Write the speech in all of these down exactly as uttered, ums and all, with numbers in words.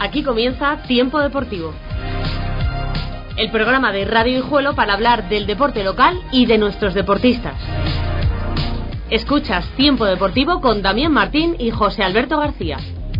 Aquí comienza Tiempo Deportivo, el programa de Radio Guijuelo para hablar del deporte local y de nuestros deportistas. Escuchas Tiempo Deportivo con Damián Martín y José Alberto García.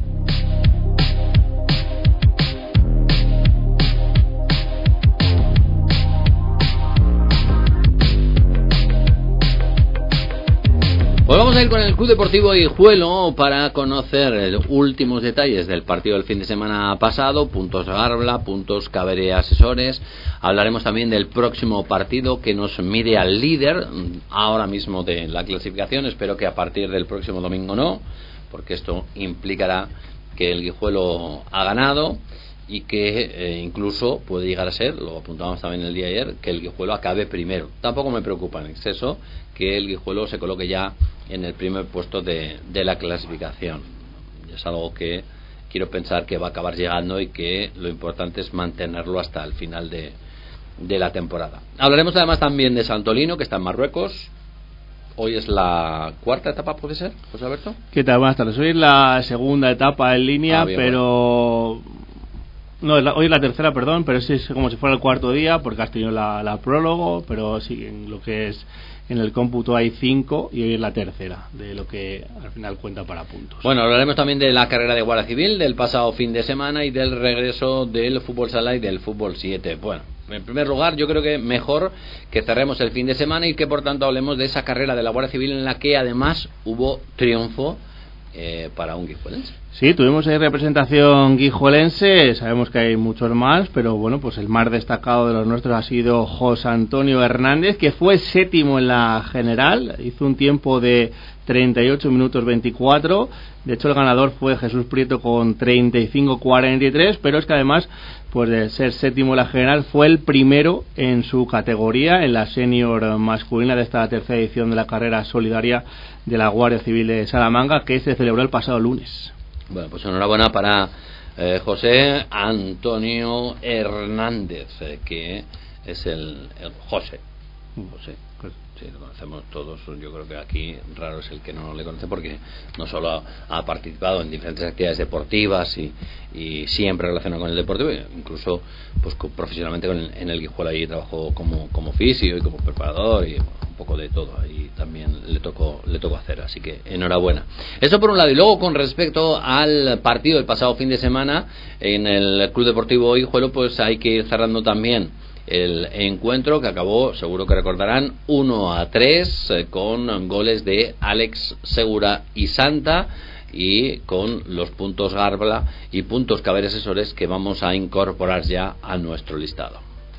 Pues vamos a ir con el Club Deportivo Guijuelo para conocer los últimos detalles del partido del fin de semana pasado, puntos Garbla, puntos Cabré Asesores. Hablaremos también del próximo partido que nos mide al líder ahora mismo de la clasificación. Espero que a partir del próximo domingo no, porque esto implicará que el Guijuelo ha ganado y que eh, incluso puede llegar a ser, lo apuntamos también el día de ayer, que el Guijuelo acabe primero. Tampoco me preocupa en exceso que el Guijuelo se coloque ya en el primer puesto de, de la clasificación. Es algo que quiero pensar que va a acabar llegando y que lo importante es mantenerlo hasta el final de, de la temporada. Hablaremos además también de Santolino, que está en Marruecos. Hoy es la cuarta etapa, ¿puede ser, José Alberto? ¿Qué tal? Buenas tardes. Hoy es la segunda etapa en línea, ah, bien, pero... Bueno. No, es la, hoy es la tercera, perdón, pero es como si fuera el cuarto día, porque has tenido la, la prólogo, pero sí, en lo que es en el cómputo hay cinco y hoy es la tercera, de lo que al final cuenta para puntos. Bueno, hablaremos también de la carrera de Guardia Civil del pasado fin de semana y del regreso del fútbol sala y del fútbol siete. Bueno, en primer lugar, yo creo que mejor que cerremos el fin de semana y que por tanto hablemos de esa carrera de la Guardia Civil en la que además hubo triunfo eh, para un guijuelense. Sí, tuvimos ahí representación guijuelense, sabemos que hay muchos más, pero bueno, pues el más destacado de los nuestros ha sido José Antonio Hernández, que fue séptimo en la general, hizo un tiempo de treinta y ocho minutos veinticuatro, de hecho el ganador fue Jesús Prieto con treinta y cinco cuarenta y tres, pero es que además, pues de ser séptimo en la general, fue el primero en su categoría, en la senior masculina de esta tercera edición de la carrera solidaria de la Guardia Civil de Salamanca, que se celebró el pasado lunes. Bueno, pues enhorabuena para eh, José Antonio Hernández, eh, que es el, el José. José, sí, lo conocemos todos. Yo creo que aquí raro es el que no le conoce, porque no solo ha, ha participado en diferentes actividades deportivas y, y siempre relacionado con el deporte, incluso pues profesionalmente con el, en el Guijuelo. Ahí trabajó como, como fisio y como preparador y bueno, un poco de todo, ahí también le tocó le tocó hacer, así que enhorabuena. Eso por un lado. Y luego, con respecto al partido del pasado fin de semana en el Club Deportivo Guijuelo, pues hay que ir cerrando también el encuentro, que acabó, seguro que recordarán, uno a tres, eh, con goles de Alex Segura y Santa, y con los puntos Garbla y puntos Cabré Asesores que vamos a incorporar ya a nuestro listado.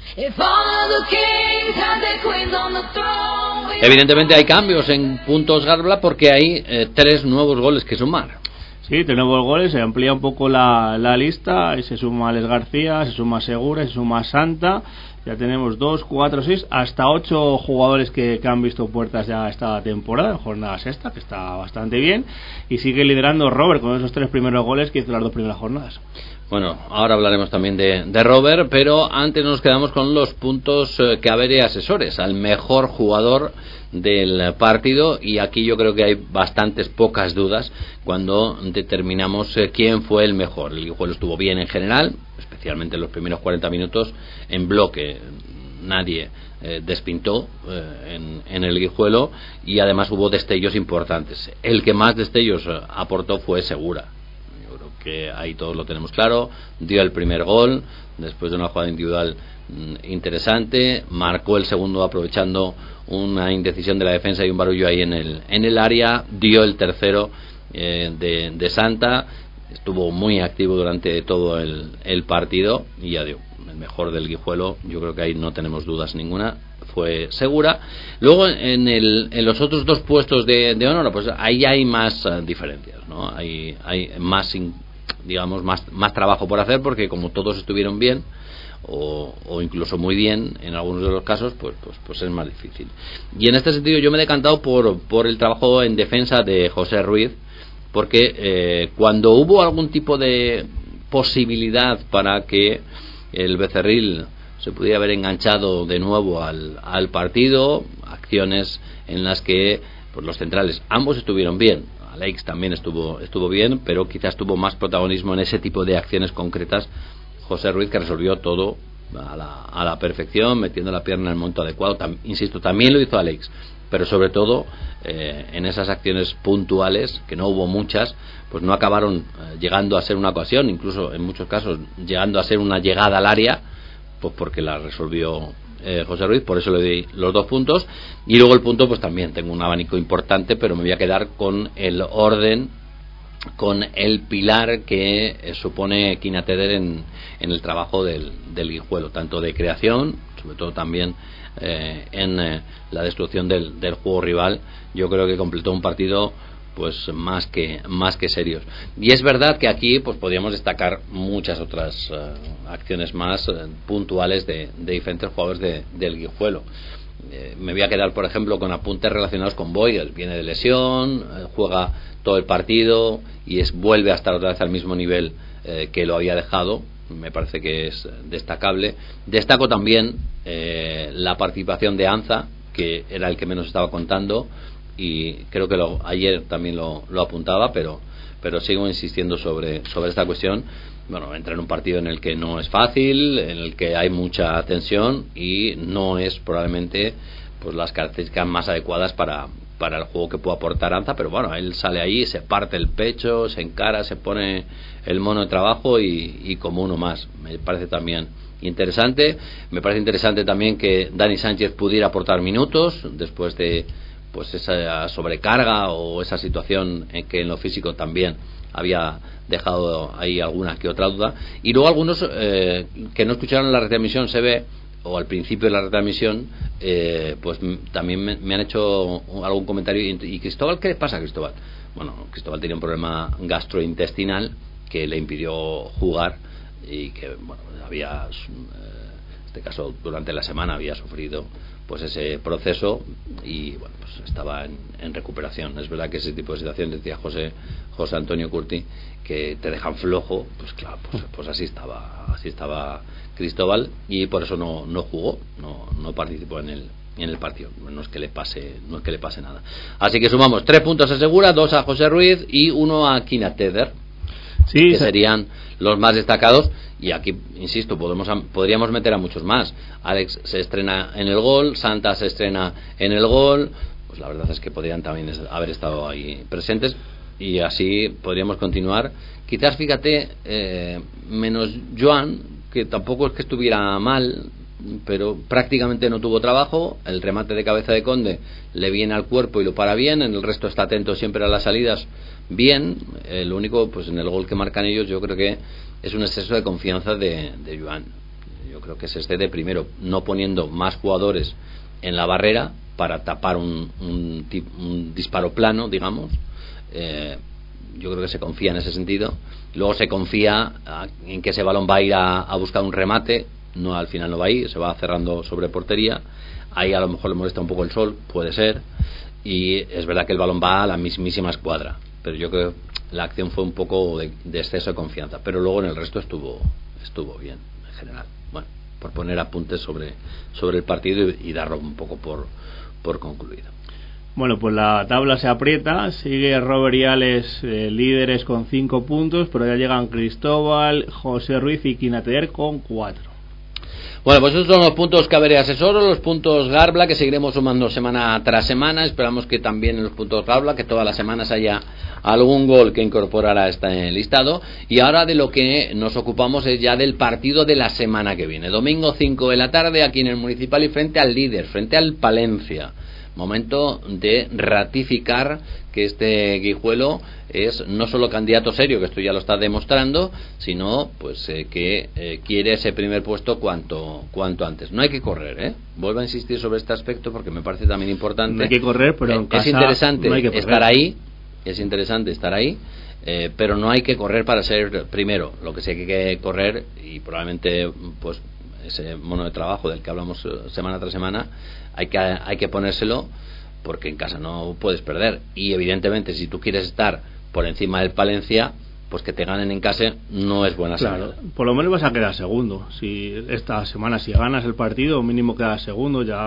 Evidentemente hay cambios en puntos Garbla porque hay eh, tres nuevos goles que sumar. Sí, tres nuevos goles, se amplía un poco la, la lista y se suma Alex García, se suma Segura, se suma Santa. Ya tenemos dos, cuatro, seis, hasta ocho jugadores que, que han visto puertas ya esta temporada, en jornada sexta, que está bastante bien. Y sigue liderando Robert con esos tres primeros goles que hizo las dos primeras jornadas. Bueno, ahora hablaremos también de, de Robert, pero antes nos quedamos con los puntos eh, Cabré Asesores, al mejor jugador del partido, y aquí yo creo que hay bastantes pocas dudas cuando determinamos eh, quién fue el mejor. El Guijuelo estuvo bien en general, especialmente en los primeros cuarenta minutos en bloque. Nadie eh, despintó eh, en, en el Guijuelo, y además hubo destellos importantes. El que más destellos eh, aportó fue Segura. Yo creo que ahí todos lo tenemos claro. Dio el primer gol después de una jugada individual mm, interesante, marcó el segundo aprovechando una indecisión de la defensa y un barullo ahí en el en el área, dio el tercero eh, de, de Santa. Estuvo muy activo durante todo el, el partido y ya dio el mejor del Guijuelo. Yo creo que ahí no tenemos dudas ninguna, fue Segura. Luego en el en los otros dos puestos de, de honor, pues ahí hay más uh, diferencias, ¿no? Hay hay más in, digamos más más trabajo por hacer, porque como todos estuvieron bien o, o incluso muy bien en algunos de los casos, pues pues pues es más difícil. Y en este sentido yo me he decantado por por el trabajo en defensa de José Ruiz, porque eh, cuando hubo algún tipo de posibilidad para que el Becerril se pudiera haber enganchado de nuevo al, al partido, acciones en las que pues los centrales ambos estuvieron bien, Alex también estuvo estuvo bien, pero quizás tuvo más protagonismo en ese tipo de acciones concretas José Ruiz, que resolvió todo a la, a la perfección, metiendo la pierna en el momento adecuado. Tam, insisto, también lo hizo Alex, pero sobre todo eh, en esas acciones puntuales, que no hubo muchas, pues no acabaron eh, llegando a ser una ocasión, incluso en muchos casos llegando a ser una llegada al área, pues porque la resolvió eh, José Ruiz. Por eso le di los dos puntos. Y luego el punto, pues también tengo un abanico importante, pero me voy a quedar con el orden, con el pilar que eh, supone Quinateder en, en el trabajo del, del Guijuelo, tanto de creación, sobre todo también eh, en eh, la destrucción del, del juego rival. Yo creo que completó un partido pues más que más que serios. Y es verdad que aquí pues podríamos destacar muchas otras uh, acciones más uh, puntuales de, de diferentes jugadores de, del Guijuelo. Eh, me voy a quedar, por ejemplo, con apuntes relacionados con Boyle. Viene de lesión, eh, juega todo el partido y es vuelve a estar otra vez al mismo nivel eh, que lo había dejado. Me parece que es destacable. Destaco también eh, la participación de Anza, que era el que menos estaba contando, y creo que lo, ayer también lo, lo apuntaba, pero pero sigo insistiendo sobre sobre esta cuestión. Bueno, entra en un partido en el que no es fácil, en el que hay mucha tensión y no es probablemente pues las características más adecuadas para para el juego que puede aportar Anza, pero bueno, él sale ahí, se parte el pecho, se encara, se pone el mono de trabajo y, y como uno más. Me parece también interesante. Me parece interesante también que Dani Sánchez pudiera aportar minutos después de pues esa sobrecarga o esa situación en que en lo físico también había dejado ahí alguna que otra duda. Y luego algunos eh, que no escucharon la retransmisión se ve, o al principio de la retransmisión, eh, pues m- también me, me han hecho algún comentario. Y, y Cristóbal, ¿qué le pasa a Cristóbal? Bueno, Cristóbal tenía un problema gastrointestinal que le impidió jugar y que, bueno, había, eh, en este caso, durante la semana había sufrido pues ese proceso y bueno, pues estaba en, en recuperación. Es verdad que ese tipo de situaciones, decía José José Antonio Curti, que te dejan flojo, pues claro, pues, pues así estaba así estaba Cristóbal, y por eso no no jugó, no no participó en el en el partido. No es que le pase no es que le pase nada. Así que sumamos tres puntos a Segura, dos a José Ruiz y uno a Quinateder, sí, que serían los más destacados. Y aquí, insisto, podemos podríamos meter a muchos más. Alex se estrena en el gol, Santa se estrena en el gol, pues la verdad es que podrían también haber estado ahí presentes, y así podríamos continuar. Quizás, fíjate, eh, menos Joan, que tampoco es que estuviera mal, pero prácticamente no tuvo trabajo. El remate de cabeza de Conde le viene al cuerpo y lo para bien. En el resto está atento siempre a las salidas, bien. Eh, lo único, pues en el gol que marcan ellos, yo creo que es un exceso de confianza de, de Joan. Yo creo que se excede primero no poniendo más jugadores en la barrera para tapar un, un, un disparo plano, digamos. Eh, yo creo que se confía en ese sentido. Luego se confía a, en que ese balón va a ir a, a buscar un remate. No, al final no va a ir, se va cerrando sobre portería. Ahí a lo mejor le molesta un poco el sol, puede ser. Y es verdad que el balón va a la mismísima escuadra, pero yo creo que la acción fue un poco de, de exceso de confianza, pero luego en el resto estuvo estuvo bien en general. Bueno, por poner apuntes sobre sobre el partido y, y darlo un poco por por concluido. Bueno, pues la tabla se aprieta, sigue Robert y Alex eh, líderes con cinco puntos, pero ya llegan Cristóbal, José Ruiz y Quinateder con cuatro. Bueno, pues esos son los puntos Caberé Asesoro, los puntos Garbla, que seguiremos sumando semana tras semana. Esperamos que también en los puntos Garbla, que todas las semanas haya algún gol que incorporar a este listado. Y ahora de lo que nos ocupamos es ya del partido de la semana que viene. Domingo cinco de la tarde, aquí en el Municipal, y frente al líder, frente al Palencia. Momento de ratificar que este Guijuelo es no solo candidato serio, que esto ya lo está demostrando, sino pues eh, que eh, quiere ese primer puesto cuanto cuanto antes. No hay que correr, ¿eh? Vuelvo a insistir sobre este aspecto porque me parece también importante. No hay que correr, pero en casa es interesante no hay que estar ahí, es interesante estar ahí, eh, pero no hay que correr para ser primero. Lo que sí hay que correr, y probablemente pues ese mono de trabajo del que hablamos semana tras semana, hay que hay que ponérselo, porque en casa no puedes perder. Y evidentemente si tú quieres estar por encima del Palencia, pues que te ganen en casa no es buena señal. Claro, por lo menos vas a quedar segundo. Si esta semana si ganas el partido, mínimo quedas segundo, ya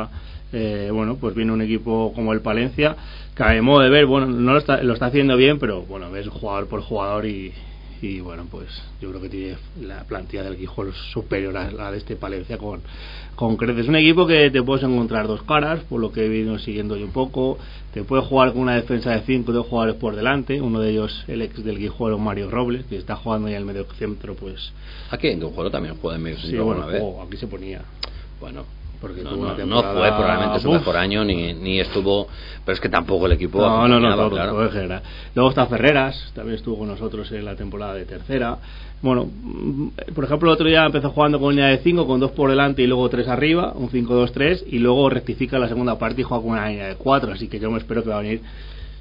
eh, bueno, pues viene un equipo como el Palencia, que a mi modo de ver, bueno, no lo está, lo está haciendo bien, pero bueno, ves jugador por jugador y, y bueno, pues yo creo que tiene la plantilla del Guijuelo superior a la de este Palencia con, con creces. Es un equipo que te puedes encontrar dos caras, por lo que he venido siguiendo yo un poco. Te puede jugar con una defensa de cinco, dos jugadores por delante, uno de ellos el ex del Guijuelo, Mario Robles, que está jugando ya en el medio centro, pues... Aquí en Guijuelo también juega en medio centro. Sí, bueno, una vez. Oh, aquí se ponía. Bueno, porque no, tuvo no, una temporada... no fue probablemente su Uf. mejor año, ni, ni estuvo, pero es que tampoco el equipo No, no, no, todo, claro. todo en general. Luego está Ferreras, también estuvo con nosotros en la temporada de tercera. Bueno, por ejemplo, el otro día empezó jugando con línea de cinco, con dos por delante y luego tres arriba, un cinco dos tres, y luego rectifica la segunda parte y juega con una línea de cuatro, así que yo me espero que va a venir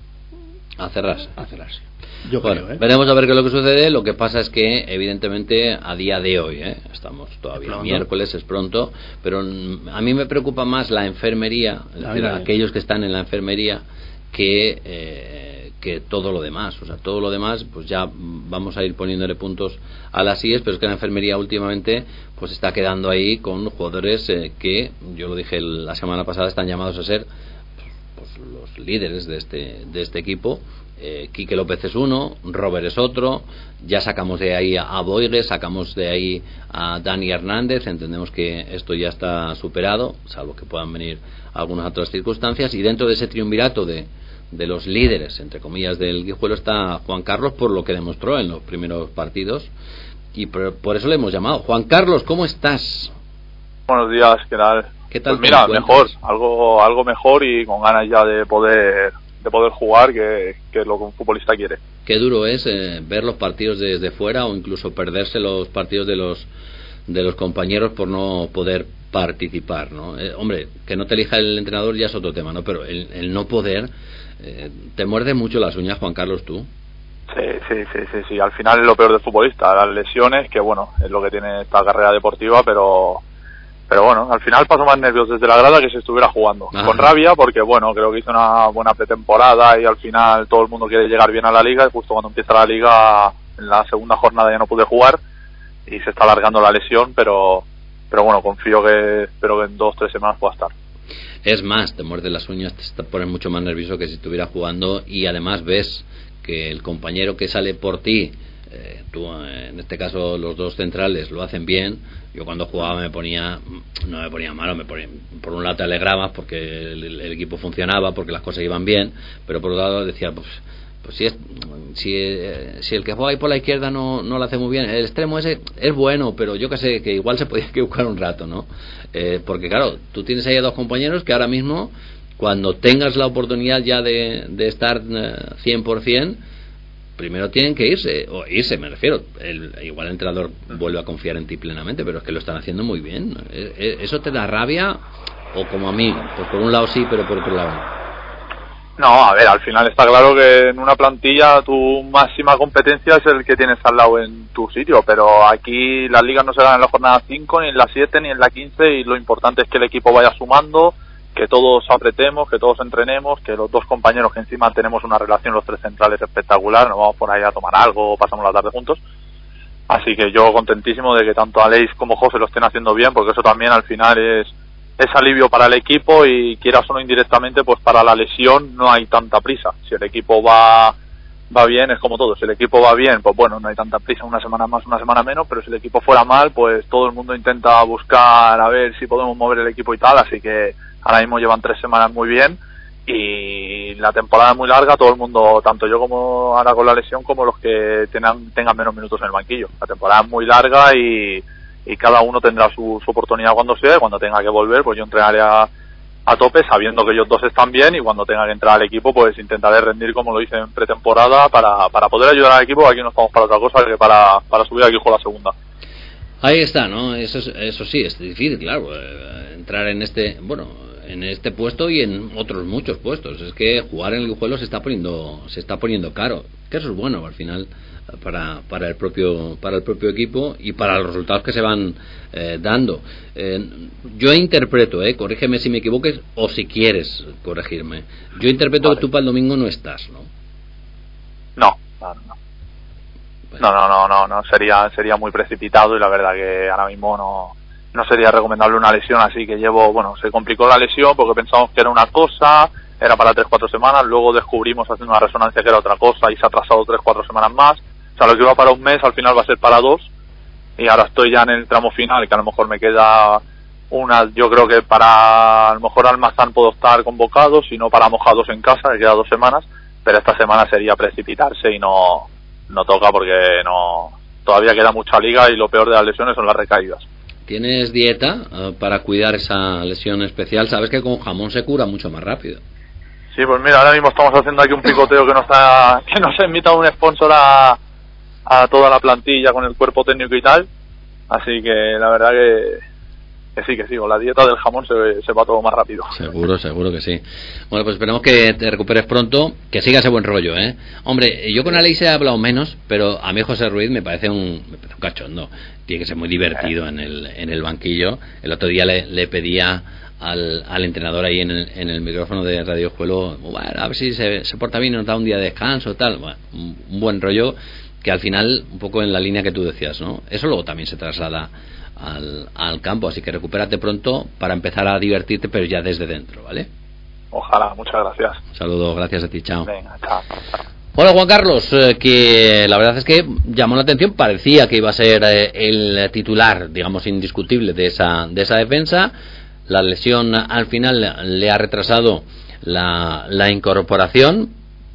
a cerrarse. A cerrarse. Yo bueno, creo, ¿eh? Veremos a ver qué es lo que sucede. Lo que pasa es que, evidentemente, a día de hoy, ¿eh? estamos todavía miércoles, es pronto, pero a mí me preocupa más la enfermería, es decir, aquellos que están en la enfermería, que, eh, que todo lo demás. O sea, todo lo demás, pues ya vamos a ir poniéndole puntos a las I E S, pero es que la enfermería últimamente pues está quedando ahí con jugadores eh, que, yo lo dije la semana pasada, están llamados a ser pues, pues, los líderes de este, de este equipo. Eh, Quique López es uno, Robert es otro, ya sacamos de ahí a Boire, sacamos de ahí a Dani Hernández, entendemos que esto ya está superado, salvo que puedan venir algunas otras circunstancias, y dentro de ese triunvirato de, de los líderes, entre comillas, del Guijuelo está Juan Carlos, por lo que demostró en los primeros partidos, y por, por eso le hemos llamado. Juan Carlos, ¿cómo estás? Buenos días, ¿qué tal? ¿Qué tal? Pues mira, mejor, algo algo mejor y con ganas ya de poder de poder jugar, que, que es lo que un futbolista quiere. Qué duro es eh, ver los partidos desde fuera o incluso perderse los partidos de los de los compañeros por no poder participar, ¿no? Eh, hombre, que no te elija el entrenador ya es otro tema, ¿no? Pero el, el no poder eh, te muerde mucho las uñas, Juan Carlos, tú. Sí, sí, sí, sí, sí. Al final es lo peor del futbolista, las lesiones, que bueno, es lo que tiene esta carrera deportiva, pero pero bueno, al final paso más nervios desde la grada que si estuviera jugando. Ajá. Con rabia, porque bueno, creo que hice una buena pretemporada y al final todo el mundo quiere llegar bien a la liga, y justo cuando empieza la liga, en la segunda jornada ya no pude jugar y se está alargando la lesión, pero pero bueno, confío que espero que en dos, tres semanas pueda estar. Es más, te muerde las uñas, te pones mucho más nervioso que si estuviera jugando, y además ves que el compañero que sale por ti, eh, tú en este caso los dos centrales lo hacen bien. Yo cuando jugaba me ponía, no me ponía malo, me ponía, por un lado te alegrabas porque el, el equipo funcionaba, porque las cosas iban bien, pero por otro lado decía, pues, pues si es, si, eh, si el que juega ahí por la izquierda no, no lo hace muy bien, el extremo ese es bueno, pero yo que sé, que igual se podía equivocar un rato, ¿no? Eh, porque claro, tú tienes ahí a dos compañeros que ahora mismo, cuando tengas la oportunidad ya de, de estar eh, cien por ciento, primero tienen que irse, o irse me refiero, el, igual el entrenador vuelve a confiar en ti plenamente, pero es que lo están haciendo muy bien. ¿Eso te da rabia? O como a mí, pues por un lado sí, pero por otro lado no. No, a ver, al final está claro que en una plantilla tu máxima competencia es el que tienes al lado en tu sitio, pero aquí las ligas no se ganan en la jornada cinco, ni en la siete, ni en la quince, y lo importante es que el equipo vaya sumando, que todos apretemos, que todos entrenemos, que los dos compañeros, que encima tenemos una relación los tres centrales espectacular, nos vamos por ahí a tomar algo, pasamos la tarde juntos. Así que yo contentísimo de que tanto Aleix como José lo estén haciendo bien, porque eso también al final es, es alivio para el equipo, y quieras o no indirectamente, pues para la lesión no hay tanta prisa. Si el equipo va va bien, es como todo, si el equipo va bien, pues bueno, no hay tanta prisa, una semana más, una semana menos, pero si el equipo fuera mal, pues todo el mundo intenta buscar a ver si podemos mover el equipo y tal, así que ahora mismo llevan tres semanas muy bien y la temporada es muy larga, todo el mundo, tanto yo como ahora con la lesión, como los que tengan, tengan menos minutos en el banquillo. La temporada es muy larga y, y cada uno tendrá su, su oportunidad cuando sea, y cuando tenga que volver, pues yo entrenaré a, a tope sabiendo que ellos dos están bien, y cuando tenga que entrar al equipo pues intentaré rendir como lo hice en pretemporada para, para poder ayudar al equipo. Aquí no estamos para otra cosa que para, para subir al equipo a la segunda. Ahí está, ¿no? Eso, eso sí, es difícil, claro, entrar en este, bueno, en este puesto y en otros muchos puestos. Es que jugar en el Guijuelo se está poniendo, se está poniendo caro, que eso es bueno al final para para el propio para el propio equipo y para los resultados que se van eh, dando. Eh, yo interpreto, eh, corrígeme si me equivoques o si quieres corregirme. Yo interpreto vale. que tú para el domingo no estás, ¿no? No, no, no. No, no, no, no, no, sería sería muy precipitado, y la verdad que ahora mismo no no sería recomendable una lesión, así que llevo, bueno, se complicó la lesión porque pensamos que era una cosa, era para tres cuatro semanas, luego descubrimos haciendo una resonancia que era otra cosa y se ha atrasado tres cuatro semanas más, o sea, lo que iba para un mes al final va a ser para dos, y ahora estoy ya en el tramo final, que a lo mejor me queda una, yo creo que para, a lo mejor Almazán puedo estar convocado, si no para Mojados en casa, que queda dos semanas, pero esta semana sería precipitarse y no, no toca porque no, todavía queda mucha liga y lo peor de las lesiones son las recaídas. ¿Tienes dieta uh, para cuidar esa lesión especial? Sabes que con jamón se cura mucho más rápido. Sí, pues mira, ahora mismo estamos haciendo aquí un picoteo que nos ha, que nos ha invitado un sponsor a, a toda la plantilla con el cuerpo técnico y tal, así que la verdad que, que sí, que sí, con la dieta del jamón se, se va todo más rápido. Seguro, seguro que sí. Bueno, pues esperemos que te recuperes pronto, que siga ese buen rollo, ¿eh? Hombre, yo con Aleix he hablado menos, pero a mí José Ruiz me parece un, me parece un cachondo. Tiene que ser muy divertido en el, en el banquillo. El otro día le, le pedía al, al entrenador ahí en el, en el micrófono de Radio Juelo, bueno, a ver si se, se porta bien y nos da un día de descanso, tal. Bueno, un, un buen rollo que al final, un poco en la línea que tú decías, ¿no? Eso luego también se traslada al, al campo, así que recupérate pronto para empezar a divertirte, pero ya desde dentro, ¿vale? Ojalá, muchas gracias. Un saludo, gracias a ti, chao. Venga, chao. Bueno, Juan Carlos, eh, que la verdad es que llamó la atención, parecía que iba a ser eh, el titular, digamos, indiscutible de esa, de esa defensa. La lesión al final le ha retrasado la, la incorporación,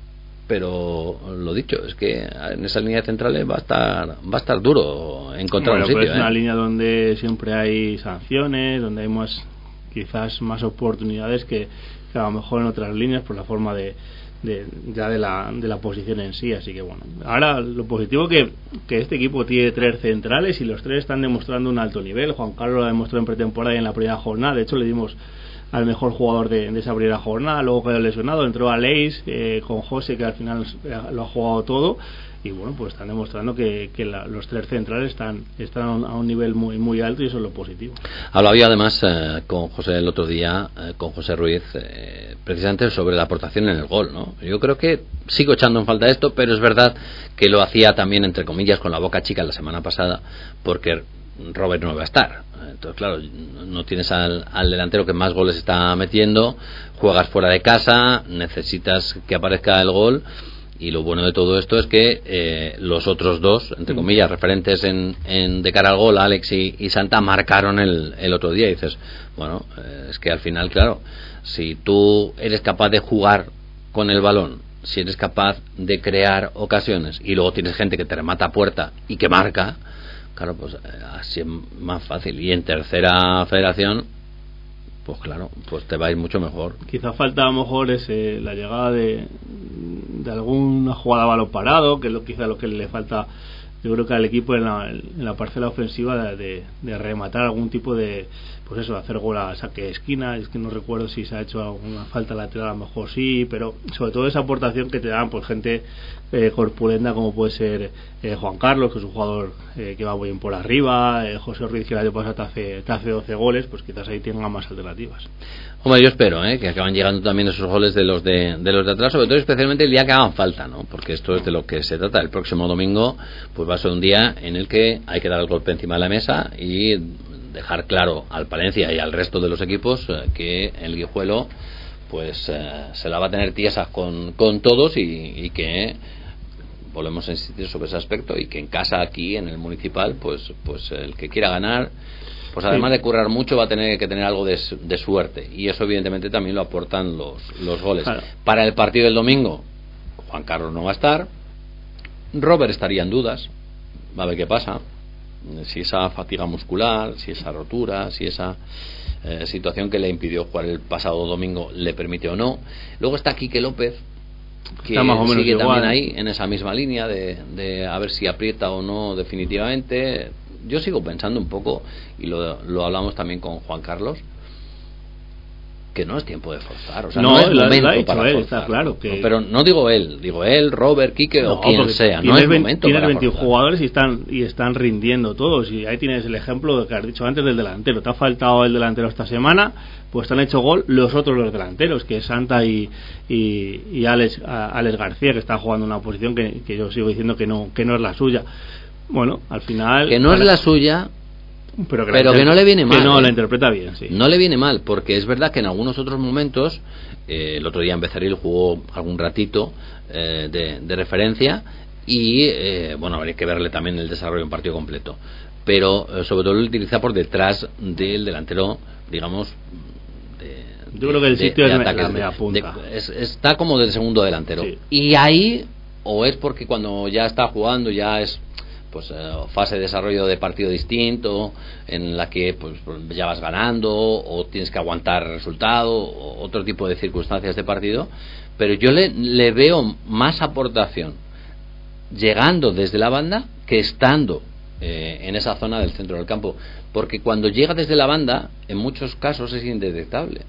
pero lo dicho, es que en esa línea de centrales va a estar va a estar duro encontrar bueno, un sitio. Pues es ¿eh? una línea donde siempre hay sanciones, donde hay más, quizás más oportunidades que, que a lo mejor en otras líneas por la forma de De, ya de la, de la posición en sí, así que bueno, ahora lo positivo que, que este equipo tiene tres centrales y los tres están demostrando un alto nivel. Juan Carlos lo demostró en pretemporada y en la primera jornada, de hecho le dimos al mejor jugador de, de esa primera jornada, luego quedó lesionado, entró Aleix eh, con José, que al final lo ha jugado todo, y bueno, pues están demostrando que, que la, los tres centrales están, están a un, a un nivel muy muy alto, y eso es lo positivo. Hablaba yo además eh, con José el otro día, eh, con José Ruiz, eh, precisamente sobre la aportación en el gol, ¿no? Yo creo que sigo echando en falta esto, pero es verdad que lo hacía también, entre comillas, con la boca chica la semana pasada, porque Robert no va a estar. Entonces, claro, no tienes al, al delantero que más goles está metiendo, juegas fuera de casa, necesitas que aparezca el gol. Y lo bueno de todo esto es que eh, los otros dos, entre comillas, referentes en, en de cara al gol, Alex y, y Santa, marcaron el, el otro día. Y dices, bueno, eh, es que al final, claro, si tú eres capaz de jugar con el balón, si eres capaz de crear ocasiones y luego tienes gente que te remata a puerta y que marca, claro, pues eh, así es más fácil. Y en tercera federación, pues claro, pues te va a ir mucho mejor. Quizá falta a lo mejor ese, la llegada de, de alguna jugada a balón parado, que es lo, quizá lo que le falta, yo creo que al equipo en la, en la parcela ofensiva, de, de, de rematar algún tipo de, pues eso, de hacer gol a saque de esquina. Es que no recuerdo si se ha hecho alguna falta lateral, a lo mejor sí, pero sobre todo esa aportación que te dan pues gente eh, corpulenta, como puede ser eh, Juan Carlos, que es un jugador eh, que va muy bien por arriba, eh, José Ruiz, que el año pasado te hace, te hace doce goles, pues quizás ahí tengan más alternativas. Hombre, yo espero ¿eh? que acaban llegando también esos goles de los de, de los de atrás, sobre todo especialmente el día que hagan falta, ¿no? Porque esto es de lo que se trata. El próximo domingo pues va a ser un día en el que hay que dar el golpe encima de la mesa y dejar claro al Palencia y al resto de los equipos eh, que el Guijuelo pues eh, se la va a tener tiesas con, con todos, y, y que volvemos a insistir sobre ese aspecto, y que en casa, aquí en el Municipal, pues pues el que quiera ganar, pues además sí, de currar mucho, va a tener que tener algo de, de suerte, y eso evidentemente también lo aportan los, los goles. Claro. Para el partido del domingo, Juan Carlos no va a estar, Robert estaría en dudas, va a ver qué pasa, si esa fatiga muscular, si esa rotura, si esa eh, situación que le impidió jugar el pasado domingo le permite o no. Luego está Quique López, que sigue igual, también ahí en esa misma línea de, de a ver si aprieta o no definitivamente. Yo sigo pensando un poco, y lo, lo hablamos también con Juan Carlos, que no es tiempo de forzar, o sea, no, no es lo, momento lo para él, forzar, está claro que... no, pero no digo él, digo él, Robert, Quique no, o quien sea, no es veinte, momento tienes para veintiún forzar. Jugadores y están y están rindiendo todos, y ahí tienes el ejemplo que has dicho antes del delantero. Te ha faltado el delantero esta semana, pues te han hecho gol los otros los delanteros, que es Santa y y, y Alex, Alex García, que está jugando una posición que, que yo sigo diciendo que no que no es la suya. Bueno, al final que no para... es la suya, pero que, pero que no le viene mal. Que no, ¿eh? la interpreta bien, sí. No le viene mal, porque es verdad que en algunos otros momentos, eh, el otro día en Becerril jugó algún ratito eh, de, de referencia y, eh, bueno, habría que verle también el desarrollo en partido completo. Pero eh, sobre todo lo utiliza por detrás del delantero, digamos, de, yo creo que el de, sitio de es ataques, la media punta. de, es, está como del segundo delantero, sí. Y ahí o es porque cuando ya está jugando ya es pues eh, fase de desarrollo de partido distinto, en la que pues ya vas ganando o tienes que aguantar el resultado o otro tipo de circunstancias de partido, pero yo le, le veo más aportación llegando desde la banda que estando eh, en esa zona del centro del campo, porque cuando llega desde la banda en muchos casos es indetectable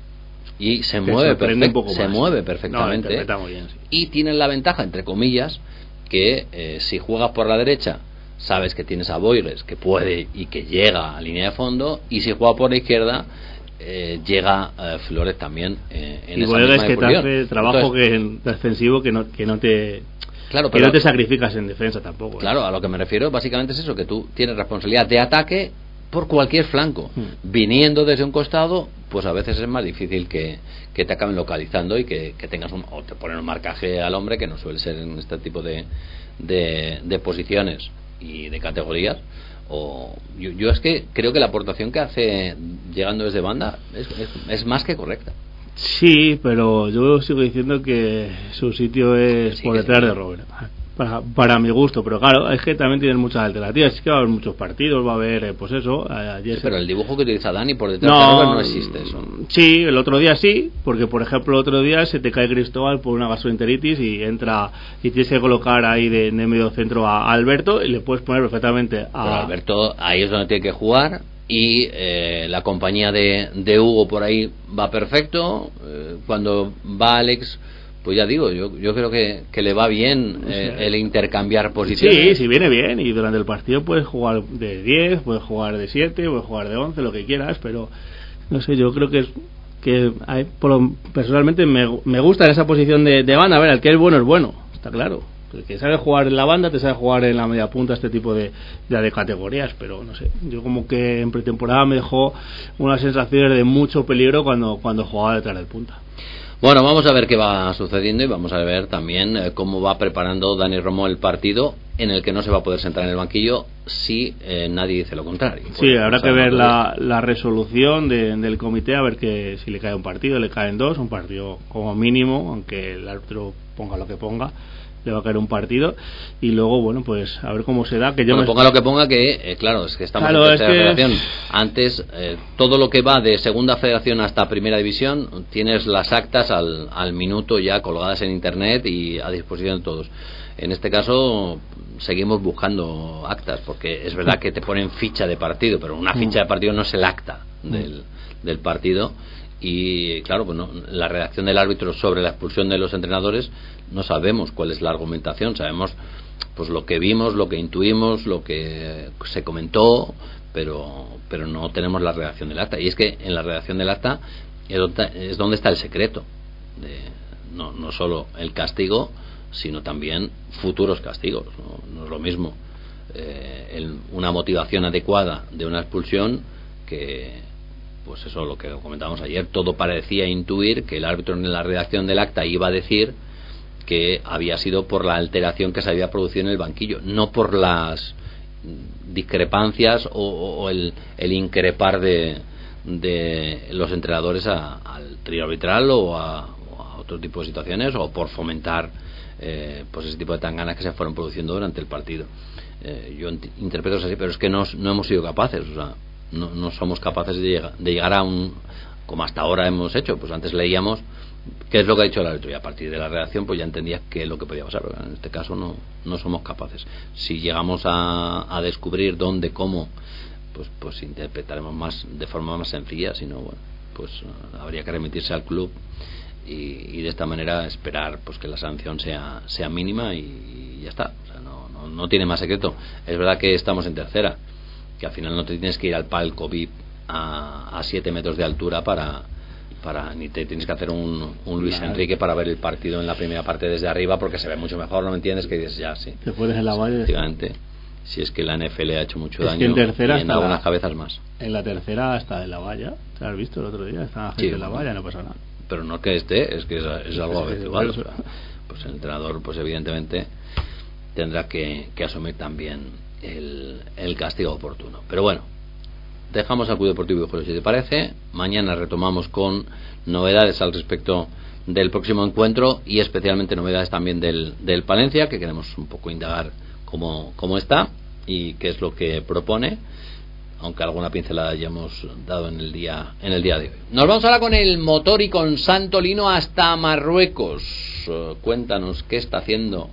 y se mueve perfect, se mueve perfectamente, no, bien, sí. Y tienen la ventaja entre comillas que eh, si juegas por la derecha sabes que tienes a Boires que puede y que llega a línea de fondo, y si juega por la izquierda eh, llega eh, Flores también eh, en y esa Boires misma que te hace trabajo Entonces, que defensivo que no que no te claro, que pero, no te sacrificas en defensa tampoco. Claro, ¿eh? A lo que me refiero básicamente es eso, que tú tienes responsabilidad de ataque por cualquier flanco, hmm. viniendo desde un costado, pues a veces es más difícil que, que te acaben localizando y que, que tengas un, o te ponen un marcaje al hombre, que no suele ser en este tipo de, de, de posiciones y de categorías. O yo, yo es que creo que la aportación que hace llegando desde banda es, es, es más que correcta. Sí, pero yo sigo diciendo que su sitio es sí, por detrás sí. de Robert. Para, para mi gusto, pero claro, es que también tienen muchas alternativas. Es que va a haber muchos partidos, va a haber, eh, pues eso. Ayer sí, pero el dibujo que utiliza Dani por detrás no, de Robert no existe eso. Sí, el otro día sí, porque por ejemplo, el otro día se te cae Cristóbal por una gastroenteritis y entra y tienes que colocar ahí de, de medio centro a Alberto y le puedes poner perfectamente a. Pero Alberto, ahí es donde tiene que jugar. Y eh, la compañía de, de Hugo por ahí va perfecto. Eh, cuando va Alex, pues ya digo, yo yo creo que, que le va bien eh, el intercambiar posiciones. Sí, sí, viene bien. Y durante el partido puedes jugar de diez, puedes jugar de siete, puedes jugar de once, lo que quieras. Pero no sé, yo creo que es que hay, por lo, personalmente me, me gusta esa posición de, de banda. A ver, el que es bueno es bueno, está claro. El que sabe jugar en la banda te sabe jugar en la media punta, este tipo de, de, de categorías, pero no sé, yo como que en pretemporada me dejó unas sensaciones de mucho peligro cuando, cuando jugaba detrás del punta. Bueno, vamos a ver qué va sucediendo y vamos a ver también eh, cómo va preparando Dani Romo el partido, en el que no se va a poder sentar en el banquillo si eh, nadie dice lo contrario. Sí, pues, habrá que ver la, la resolución de, del comité, a ver que si le cae un partido, le caen dos, un partido como mínimo, aunque el árbitro ponga lo que ponga, le va a caer un partido. Y luego, bueno, pues a ver cómo se da. Que yo bueno, me... ponga lo que ponga, que eh, claro, es que estamos claro, en tercera es que... federación. Antes, eh, todo lo que va de segunda federación hasta primera división, tienes las actas al, al minuto ya colgadas en internet y a disposición de todos. En este caso seguimos buscando actas, porque es verdad que te ponen ficha de partido, pero una ficha de partido no es el acta del, del partido. Y claro, pues no, la redacción del árbitro sobre la expulsión de los entrenadores no sabemos cuál es la argumentación, sabemos pues lo que vimos, lo que intuimos, lo que se comentó, pero pero no tenemos la redacción del acta. Y es que en la redacción del acta es donde, es donde está el secreto de, no, no solo el castigo, sino también futuros castigos. No, no es lo mismo eh, el, una motivación adecuada de una expulsión que, pues eso, lo que comentábamos ayer. Todo parecía intuir que el árbitro en la redacción del acta iba a decir que había sido por la alteración que se había producido en el banquillo, no por las discrepancias o, o el, el increpar de, de los entrenadores a, al trío arbitral o a, o a otro tipo de situaciones, o por fomentar eh, pues ese tipo de tanganas que se fueron produciendo durante el partido. Eh, yo ent- interpreto eso así, pero es que no, no hemos sido capaces, o sea, no, no somos capaces de llegar, de llegar a un, como hasta ahora hemos hecho. Pues antes leíamos qué es lo que ha dicho el árbitro y a partir de la redacción pues ya entendías qué es lo que podía pasar, pero en este caso no, no somos capaces. Si llegamos a, a descubrir dónde, cómo, pues pues interpretaremos más de forma más sencilla. Si no, bueno, pues uh, habría que remitirse al club y, y de esta manera esperar pues que la sanción sea sea mínima y, y ya está. O sea, no, no, no tiene más secreto. Es verdad que estamos en tercera, que al final no te tienes que ir al palco V I P a siete metros de altura para para ni te tienes que hacer un, un Luis claro. Enrique para ver el partido en la primera parte desde arriba, porque se ve mucho mejor, ¿no me entiendes? Que dices ya, sí, te puedes en la valle, efectivamente. si es que la N F L ha hecho mucho es daño que en, tercera y en algunas la, cabezas más. En la tercera hasta de la valla, ¿te has visto el otro día? Estaba gente sí, en la valla, no pasa nada. Pero no que esté, es que es, es algo habitual. O sea, pues el entrenador, pues evidentemente tendrá que, que asumir también el, el castigo oportuno. Pero bueno, dejamos al Club Deportivo Guijuelo, si te parece. Mañana retomamos con novedades al respecto del próximo encuentro y especialmente novedades también del, del Palencia, que queremos un poco indagar cómo, cómo está y qué es lo que propone, aunque alguna pincelada ya hemos dado en el día en el día de hoy. Nos vamos ahora con el motor y con Santolino hasta Marruecos. Uh, cuéntanos qué está haciendo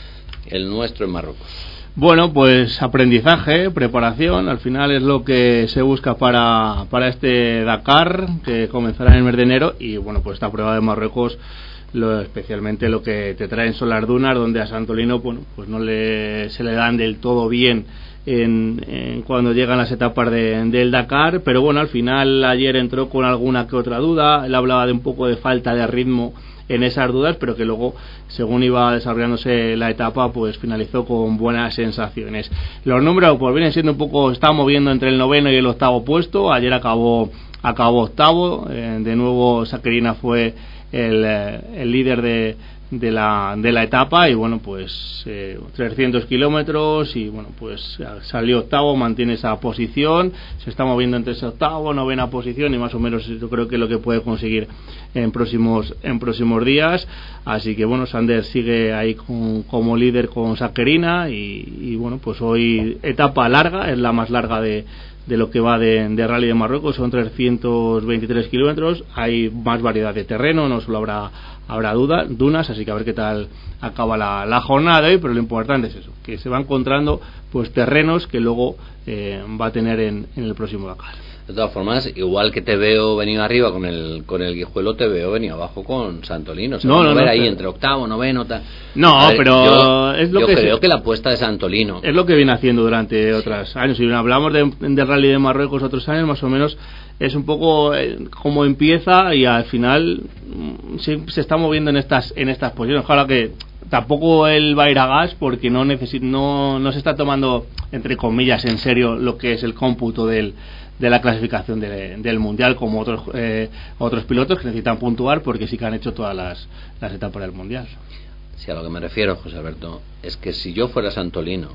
el nuestro en Marruecos. Bueno, pues aprendizaje, preparación, al final es lo que se busca para, para este Dakar, que comenzará en el mes de enero, y bueno, pues esta prueba de Marruecos, lo, especialmente lo que te traen son las dunas, donde a Santolino, bueno, pues no le, se le dan del todo bien en, en cuando llegan las etapas de, del Dakar, pero bueno, al final ayer entró con alguna que otra duda, él hablaba de un poco de falta de ritmo en esas dudas, pero que luego, según iba desarrollándose la etapa, pues finalizó con buenas sensaciones. Los números pues vienen siendo un poco, está moviendo entre el noveno y el octavo puesto. Ayer acabó acabó octavo, eh, de nuevo Saquerina fue el, eh, el líder de de la de la etapa, y bueno, pues eh, trescientos kilómetros, y bueno, pues salió octavo, mantiene esa posición, se está moviendo entre ese octavo, novena posición, y más o menos yo creo que es lo que puede conseguir en próximos en próximos días. Así que bueno, Sander sigue ahí con, como líder con Saquerina, y, y bueno, pues hoy etapa larga, es la más larga de de lo que va de, de Rally de Marruecos, son trescientos veintitrés kilómetros, hay más variedad de terreno, no solo habrá habrá duda, dunas, así que a ver qué tal acaba la, la jornada de hoy, pero lo importante es eso, que se va encontrando pues terrenos que luego eh, va a tener en, en el próximo Dakar. De todas formas, igual que te veo venido arriba con el con el Guijuelo, te veo venido abajo con Santolino. Se no, no, a ver no, ahí pero... entre octavo, noveno, tal. No, ver, pero yo, es lo yo que creo se... que la apuesta de Santolino es lo que viene haciendo durante otros sí. años. Si hablamos de, de Rally de Marruecos otros años, más o menos es un poco eh, como empieza, y al final se, se está moviendo en estas en estas posiciones. Ojalá que tampoco él va a ir a gas, porque no necesit, no no se está tomando, entre comillas, en serio lo que es el cómputo del de la clasificación de, del mundial, como otros eh, otros pilotos que necesitan puntuar, porque sí que han hecho todas las, las etapas del mundial. Sí, a lo que me refiero, José Alberto, es que si yo fuera Santolino,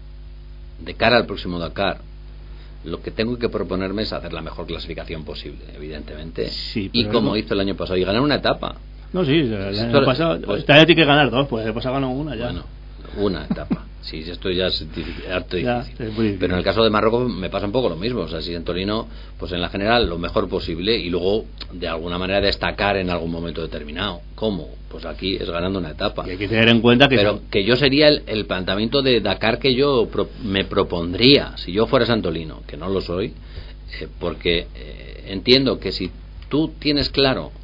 de cara al próximo Dakar, lo que tengo que proponerme es hacer la mejor clasificación posible, evidentemente, sí, y como no... hizo el año pasado, y ganar una etapa. No, sí, el año esto, pasado pues, todavía tiene que ganar dos, pues el pasado ganó una ya. Bueno, una etapa. Sí, esto ya es harto difícil. Ya, es muy difícil. Pero en el caso de Marruecos me pasa un poco lo mismo. O sea, si en Torino, pues en la general lo mejor posible, y luego de alguna manera destacar en algún momento determinado. ¿Cómo? Pues aquí es ganando una etapa. Y hay que tener en cuenta que... Pero que yo sería el, el planteamiento de Dakar que yo pro, me propondría si yo fuera Santolino, que no lo soy, eh, porque eh, entiendo que si tú tienes claro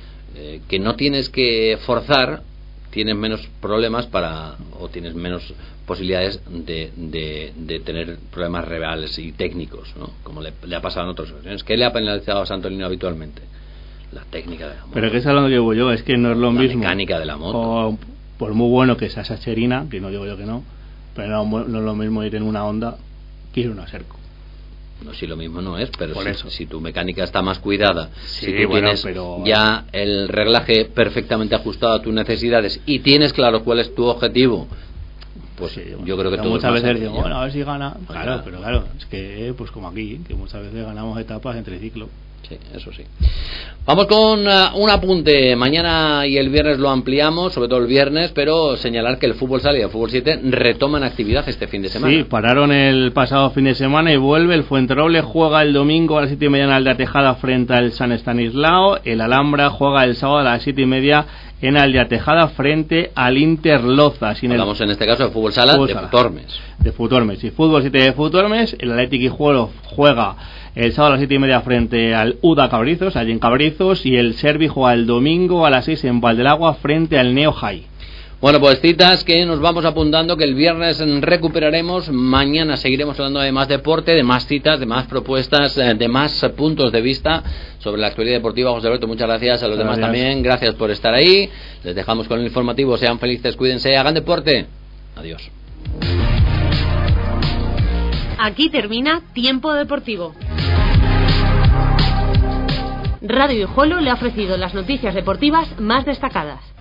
eh, que no tienes que forzar, tienes menos problemas para, o tienes menos posibilidades de, de, de tener problemas reales y técnicos, ¿no? Como le, le ha pasado en otras ocasiones. ¿Qué le ha penalizado a Santolino habitualmente? La técnica de la moto. Pero que es a lo que digo yo, es que no es lo la mismo. La mecánica de la moto. O, por muy bueno que sea Sacherina, que no digo yo que no, pero no, no es lo mismo ir en una Honda que ir en una Serco. No, si lo mismo no es, pero por si, eso. si tu mecánica está más cuidada, sí, si tú bueno, tienes pero... ya el reglaje perfectamente ajustado a tus necesidades y tienes claro cuál es tu objetivo, pues sí, bueno, yo creo que todo muchas es veces digo, bueno, a ver si gana. Pues claro, claro, pero claro, es que pues como aquí, que muchas veces ganamos etapas en triciclo. Sí, eso sí. Vamos con uh, un apunte. Mañana y el viernes lo ampliamos, sobre todo el viernes, pero señalar que el fútbol sala y el fútbol siete retoman actividad este fin de semana. Sí, pararon el pasado fin de semana y vuelve. El Fuenterroble juega el domingo a las siete y media en Aldeatejada frente al San Estanislao. El Alhambra juega el sábado a las siete y media en Aldeatejada frente al Interloza. Sin Hablamos el... en este caso de fútbol sala fútbol de sala. Futormes. De Futormes. Y fútbol siete de Futormes. El Athletic Guijuelo juega el sábado a las siete y media frente al U D A Cabrizos, allí en Cabrizos. Y el Servi juega el domingo a las seis en Valdelagua frente al Neo High. Bueno, pues citas que nos vamos apuntando, que el viernes recuperaremos. Mañana seguiremos hablando de más deporte, de más citas, de más propuestas, de más puntos de vista sobre la actualidad deportiva. José Alberto, muchas gracias. A los gracias. demás también, gracias por estar ahí. Les dejamos con el informativo. Sean felices, cuídense, hagan deporte. Adiós. Aquí termina Tiempo Deportivo. Radio Guijuelo le ha ofrecido las noticias deportivas más destacadas.